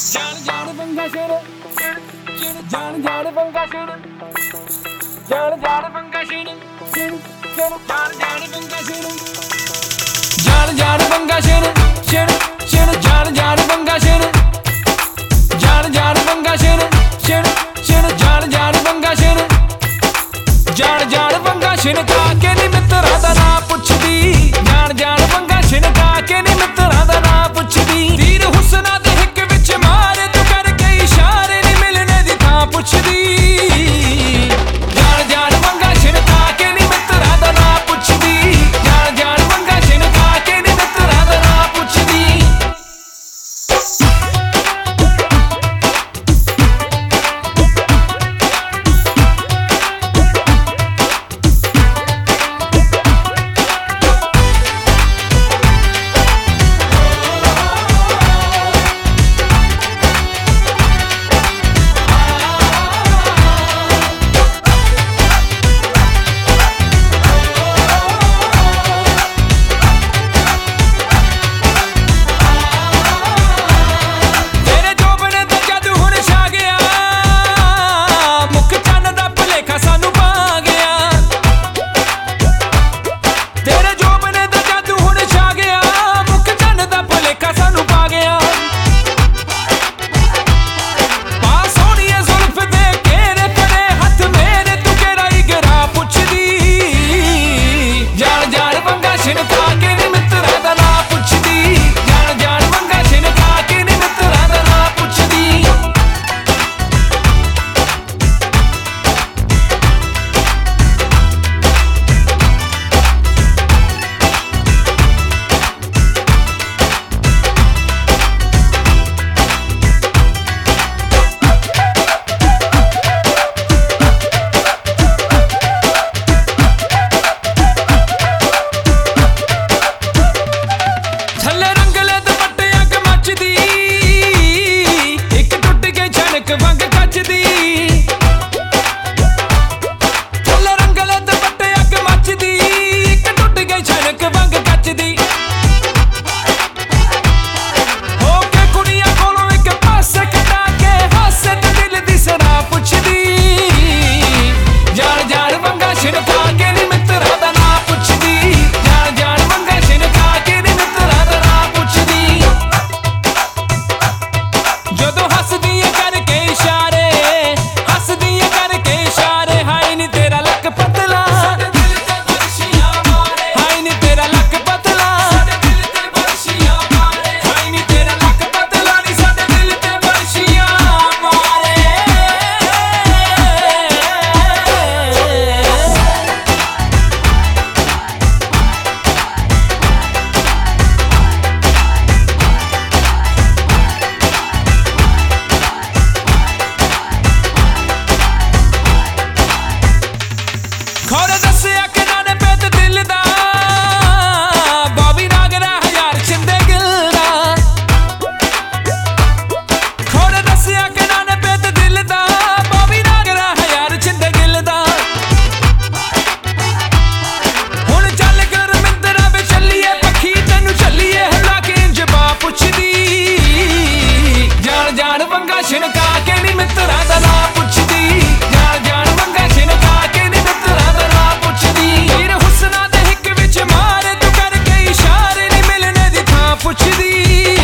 ਜਾਣ ਜਾਣ ਬੰਗਾ ਸ਼ੇਰ ਜਾਣ ਜਾਣ ਬੰਗਾ ਸ਼ੇਰ ਜਾਣ ਜਾਣ ਬੰਗਾ ਸ਼ੇਰ ਜਾਣ ਜਾਣ ਬੰਗਾ ਸ਼ੇਰ ਜਾਣ ਜਾਣ ਬੰਗਾ ਸ਼ੇਰ ਸ਼ੇਰ ਸ਼ੇਰ ਜਾਣ ਜਾਣ ਬੰਗਾ ਸ਼ੇਰ ਜਾਣ ਜਾਣ ਬੰਗਾ ਸ਼ੇਰ ਸ਼ੇਰ ਸ਼ੇਰ ਜਾਣ ਜਾਣ ਬੰਗਾ ਸ਼ੇਰ ਜਾਣ ਜਾਣ ਬੰਗਾ ਛਿਣਕਾ ਕੇ ਨੀ ਮਿੱਤਰਾਂ ਦਾ ਨਾਂ ਪੁੱਛਦੀ ਜਾਣ ਜਾਣ ਬੰਗਾ ਛਿਣਕਾ ਕੇ ਨੀ ਮਿੱਤਰਾਂ ਦਾ ਨਾਂ ਪੁੱਛਦੀ ਵੀਰ ਹੁਸਨਾ ਦੇ ਹਿੱਕ ਵਿੱਚ ਮਾਰੇ ਤੂੰ ਕਰਕੇ ਇਸ਼ਾਰੇ ਨੀ ਮਿਲਣੇ ਦੀ ਥਾਂ ਪੁੱਛਦੀ ਜਾਣ ਜਾਣ ਬੰਗਾ ਛਿਣਕਾ ਕੇ ਨੀ ਮਿੱਤਰਾਂ ਦਾ ਨਾਂ ਪੁੱਛਦੀ ਜਾਣ ਜਾਣ ਬੰਗਾ ਛਿਣਕਾ ਕੇ ਨੀ ਮਿੱਤਰਾਂ ਦਾ ਨਾਂ ਪੁੱਛਦੀ ਛਿਣਕਾ ਕੇ ਨੀ ਮਿੱਤਰਾਂ ਦਾ ਨਾਂ ਪੁੱਛਦੀ ਜਾਣ ਜਾਣ ਬੰਗਾ ਛਿਣਕਾ ਕੇ ਨੀ ਮਿੱਤਰਾਂ ਦਾ ਨਾਂ ਪੁੱਛਦੀ ਵੀਰ ਹੁਸਨਾ ਦੇ ਹਿੱਕ ਵਿੱਚ ਮਾਰੇ ਤੂੰ ਕਰਕੇ ਇਸ਼ਾਰੇ ਨੀ ਮਿਲਣੇ ਦੀ ਥਾਂ ਪੁੱਛਦੀ